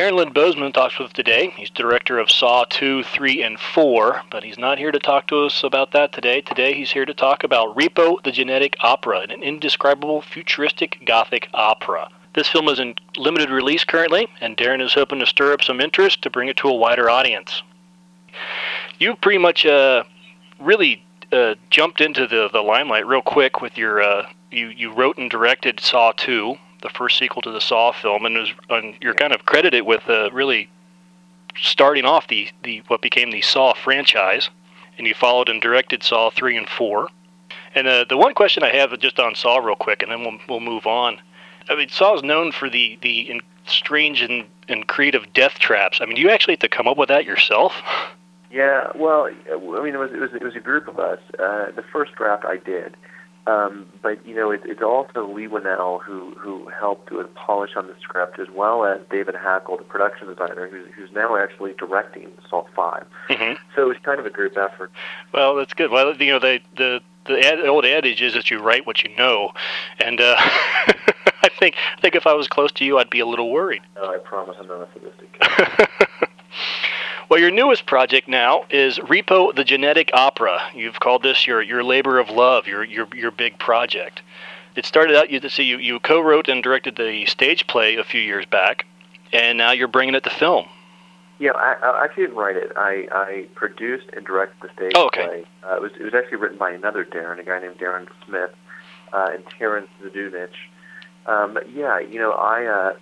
Darren Lynn Bozeman talks with us today. He's director of Saw 2, 3, and 4, but he's not here to talk to us about that today. Today he's here to talk about Repo the Genetic Opera, an indescribable futuristic gothic opera. This film is in limited release currently, and Darren is hoping to stir up some interest to bring it to a wider audience. You pretty much really jumped into the limelight real quick with your, you wrote and directed Saw 2, the first sequel to the Saw film, and you're kind of credited with really starting off the what became the Saw franchise, and you followed and directed Saw 3 and 4. And the one question I have just on Saw real quick, and then we'll move on. I mean, Saw is known for the strange and creative death traps. I mean, do you actually have to come up with that yourself? Yeah, well, I mean, it was a group of us. The first draft I did. But, you know, it's also Lee Winnell who helped to polish on the script, as well as David Hackle, the production designer, who's now actually directing Saw 5. Mm-hmm. So it was kind of a group effort. Well, that's good. Well, you know, the old adage is that you write what you know, and I think if I was close to you, I'd be a little worried. No, I promise I'm not a sadistic. Well, your newest project now is Repo the Genetic Opera. You've called this your labor of love, your big project. It started out, you co-wrote and directed the stage play a few years back, and now you're bringing it to film. Yeah, I actually didn't write it. I produced and directed the stage play. It was actually written by another Darren, a guy named Darren Smith, and Terrence Zdunich. Yeah, you know,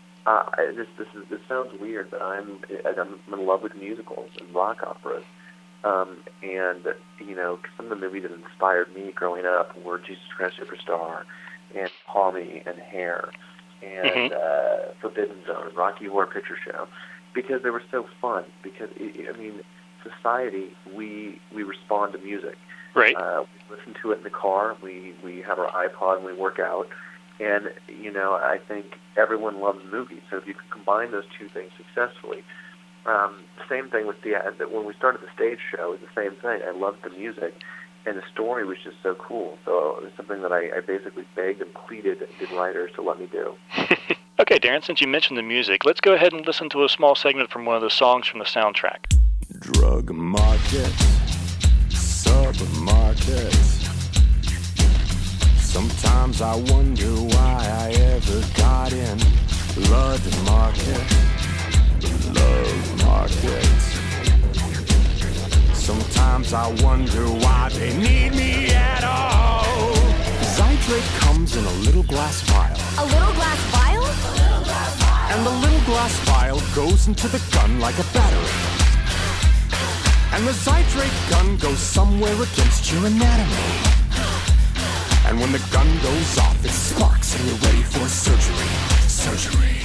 this sounds weird, but I'm in love with musicals and rock operas, and you know, some of the movies that inspired me growing up were Jesus Christ Superstar, and Tommy and Hair, and Forbidden Zone, Rocky Horror Picture Show, because they were so fun. Because I mean, society, we respond to music. Right. We listen to it in the car. We have our iPod and we work out. And, you know, I think everyone loves movies. So if you can combine those two things successfully, same thing with when we started the stage show, it was the same thing. I loved the music, and the story was just so cool. So it was something that I basically begged and pleaded the writers to let me do. Okay, Darren, since you mentioned the music, let's go ahead and listen to a small segment from one of the songs from the soundtrack. Drug market, supermarket. Sometimes I wonder why I ever got in. Blood market, love market. Sometimes I wonder why they need me at all. Zydrate comes in a little glass vial. A little glass vial? And the little glass vial goes into the gun like a battery. And the Zydrate gun goes somewhere against your anatomy. And when the gun goes off, it sparks and you're ready for surgery.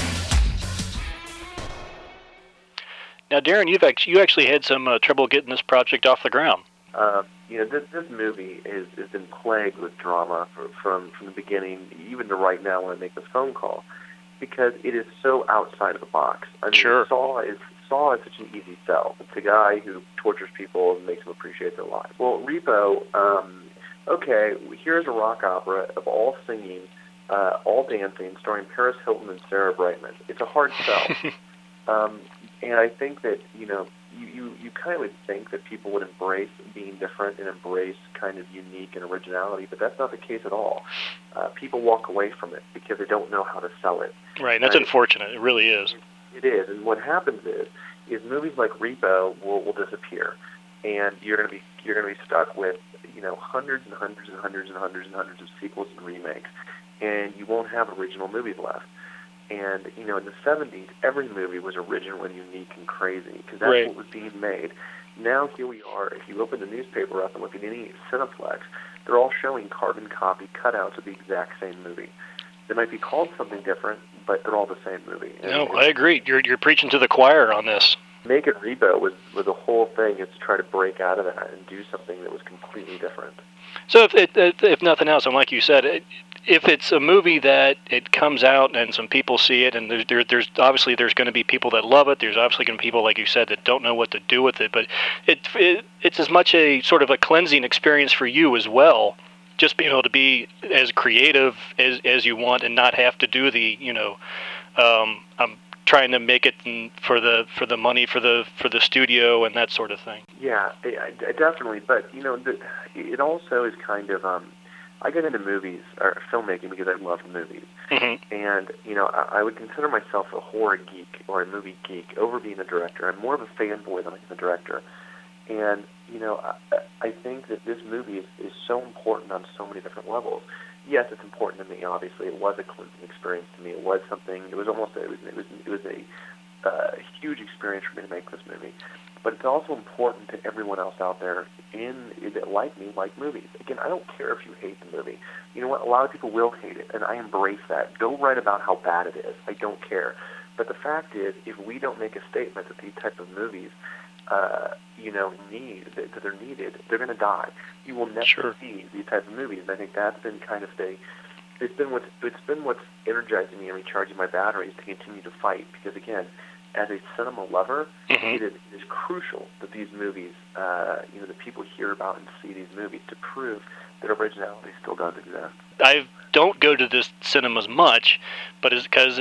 Now, Darren, you actually had some trouble getting this project off the ground. You know, this movie has been plagued with drama from the beginning, even to right now when I make this phone call, because it is so outside of the box. I mean, sure. Saw is such an easy sell. It's a guy who tortures people and makes them appreciate their lives. Well, Repo. Okay, here's a rock opera of all singing, all dancing, starring Paris Hilton and Sarah Brightman. It's a hard sell. And I think that, you know, you kind of would think that people would embrace being different and embrace kind of unique and originality, but that's not the case at all. People walk away from it because they don't know how to sell it. Right, and that's unfortunate. It really is. It is, and what happens is movies like Repo will disappear, and you're going to be stuck with, you know, hundreds and hundreds and hundreds and hundreds and hundreds of sequels and remakes, and you won't have original movies left. And, you know, in the 70s, every movie was original and unique and crazy, because that's what was being made. Now here we are. If you open the newspaper up and look at any Cineplex, they're all showing carbon copy cutouts of the exact same movie. They might be called something different, but they're all the same movie. No, I agree. You're preaching to the choir on this. Make It Repo was the whole thing, is to try to break out of that and do something that was completely different. So if nothing else, and like you said, if it's a movie that it comes out and some people see it, and there's obviously there's going to be people that love it. There's obviously going to be people, like you said, that don't know what to do with it. But it's as much a sort of a cleansing experience for you as well. Just being able to be as creative as you want and not have to do the, you know, I'm trying to make it for the money for the studio and that sort of thing. Yeah, definitely. But it also is kind of I get into movies or filmmaking because I love movies, and I would consider myself a horror geek or a movie geek over being a director. I'm more of a fanboy than I'm a director, and I think that this movie is so important on so many different levels. Yes, it's important to me. Obviously, it was a cleansing experience to me. It was something. It was a huge experience for me to make this movie. But it's also important to everyone else out there that like me, like movies. Again, I don't care if you hate the movie. You know what? A lot of people will hate it, and I embrace that. Go write about how bad it is. I don't care. But the fact is, if we don't make a statement that these type of movies, that they're needed, they're going to die. You will never see these type of movies. And I think that's been kind of it's been what's energizing me and recharging my batteries to continue to fight. Because again, as a cinema lover, it is crucial that these movies, that people hear about and see these movies to prove that originality still does exist. I don't go to the cinemas much, but it's because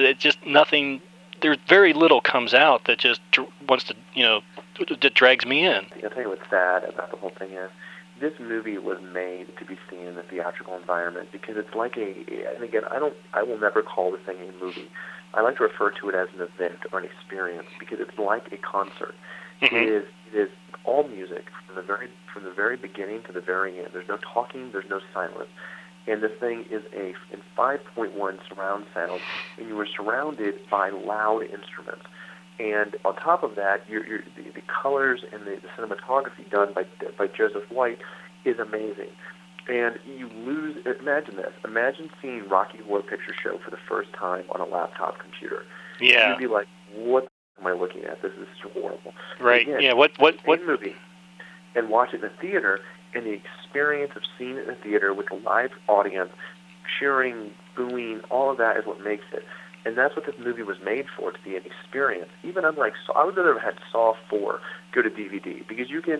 there's very little comes out that just wants to, that drags me in. I'll tell you what's sad about the whole thing is, this movie was made to be seen in a theatrical environment because it's like and again, I will never call this thing a movie. I like to refer to it as an event or an experience because it's like a concert. It is all music from the very beginning to the very end. There's no talking, there's no silence. And this thing is in 5.1 surround sound, and you are surrounded by loud instruments. And on top of that, the colors and the cinematography done by Joseph White is amazing. And imagine this. Imagine seeing Rocky Horror Picture Show for the first time on a laptop computer. Yeah. You'd be like, what am I looking at? This is horrible. Right. Again, yeah. What movie? And watch it in the theater, and the experience of seeing it in the theater with a live audience, cheering, booing, all of that is what makes it. And that's what this movie was made for, to be an experience. Even unlike I would rather have had Saw 4 go to DVD because you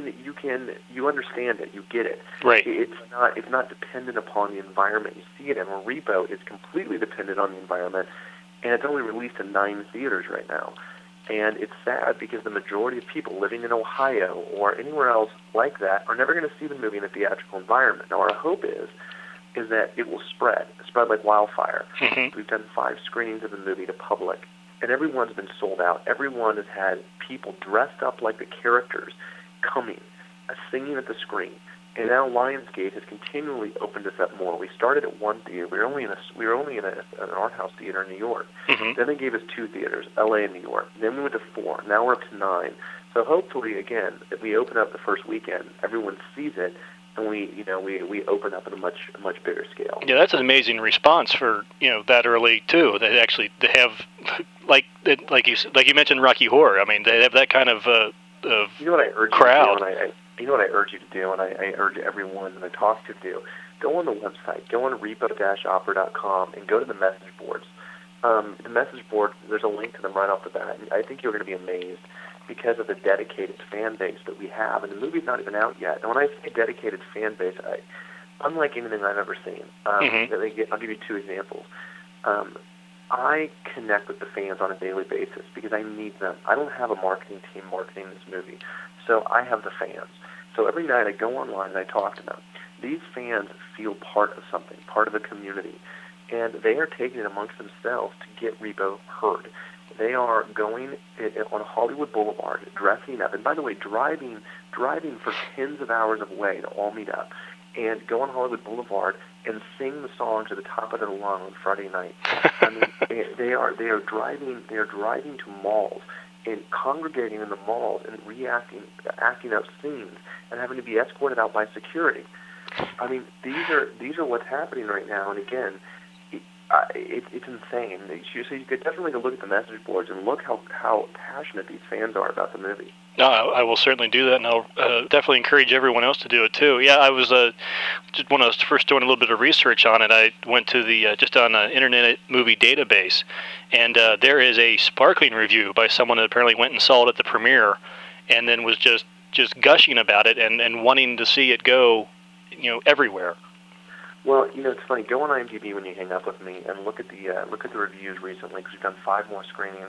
understand it, you get it. Right. It's not dependent upon the environment you see it in. Where Repo is completely dependent on the environment, and it's only released in 9 theaters right now. And it's sad because the majority of people living in Ohio or anywhere else like that are never going to see the movie in a theatrical environment. Now, our hope is that it will spread like wildfire. We've done 5 screenings of the movie to public, and everyone's been sold out. Everyone has had people dressed up like the characters coming, singing at the screen. And now Lionsgate has continually opened us up more. We started at 1 theater. We were only in an art house theater in New York. Then they gave us 2 theaters, L.A. and New York. Then we went to 4. Now we're up to 9. So hopefully, again, if we open up the first weekend, everyone sees it, and we open up at a much bigger scale. Yeah, that's an amazing response for that early too. They have like you mentioned Rocky Horror. I mean, they have that kind of what I urge crowd. You know what I urge you to do, and I urge everyone that I talk to do. Go on the website, go on repo-opera.com, and go to the message boards. The message board, there's a link to them right off the bat. I think you're going to be amazed because of the dedicated fan base that we have. And the movie's not even out yet. And when I say dedicated fan base, unlike anything I've ever seen, I'll give you 2 examples. I connect with the fans on a daily basis because I need them. I don't have a marketing team marketing this movie, so I have the fans. So every night I go online and I talk to them. These fans feel part of something, part of a community, and they are taking it amongst themselves to get Repo heard. They are going on Hollywood Boulevard, dressing up, and by the way, driving for tens of hours away to all meet up, and go on Hollywood Boulevard and sing the songs at the top of their lung on Friday night. I mean, they are driving to malls and congregating in the malls and acting out scenes and having to be escorted out by security. I mean, these are what's happening right now. And again, it's insane. So you could definitely go look at the message boards and look how passionate these fans are about the movie. No, I will certainly do that, and I'll definitely encourage everyone else to do it too. Yeah, I was just when I was first doing a little bit of research on it, I went to the just on an Internet Movie Database, and there is a sparkling review by someone that apparently went and saw it at the premiere, and then was just gushing about it and wanting to see it go, everywhere. Well, it's funny. Go on IMDb when you hang up with me and look at the reviews recently because we've done 5 more screenings,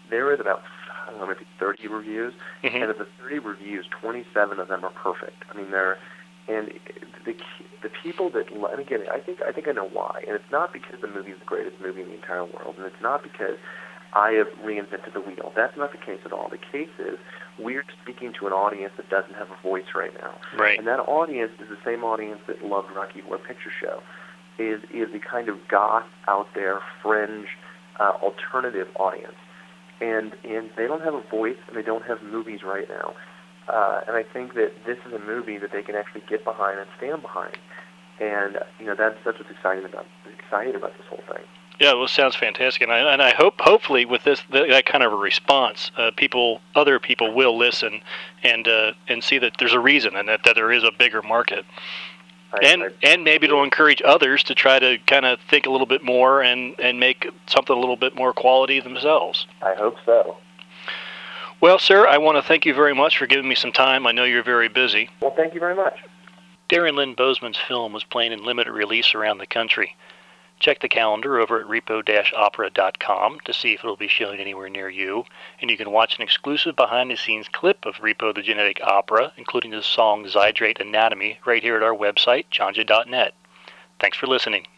there is about, I don't know, maybe 30 reviews, and of the 30 reviews, 27 of them are perfect. I mean, and the people that, and again, I think I know why, and it's not because the movie is the greatest movie in the entire world, and it's not because I have reinvented the wheel. That's not the case at all. The case is we're speaking to an audience that doesn't have a voice right now. Right. And that audience is the same audience that loved Rocky Horror Picture Show, is the kind of goth, out there, fringe, alternative audience. And they don't have a voice, and they don't have movies right now. And I think that this is a movie that they can actually get behind and stand behind. And, that's what's exciting about this whole thing. Yeah, well, it sounds fantastic, and I hope, hopefully, with that kind of a response, other people will listen and see that there's a reason and that there is a bigger market, and maybe it'll encourage others to try to kind of think a little bit more and make something a little bit more quality themselves. I hope so. Well, sir, I want to thank you very much for giving me some time. I know you're very busy. Well, thank you very much. Darren Lynn Bousman's film was playing in limited release around the country. Check the calendar over at repo-opera.com to see if it will be showing anywhere near you, and you can watch an exclusive behind-the-scenes clip of Repo the Genetic Opera, including the song Zydrate Anatomy, right here at our website, chanja.net. Thanks for listening.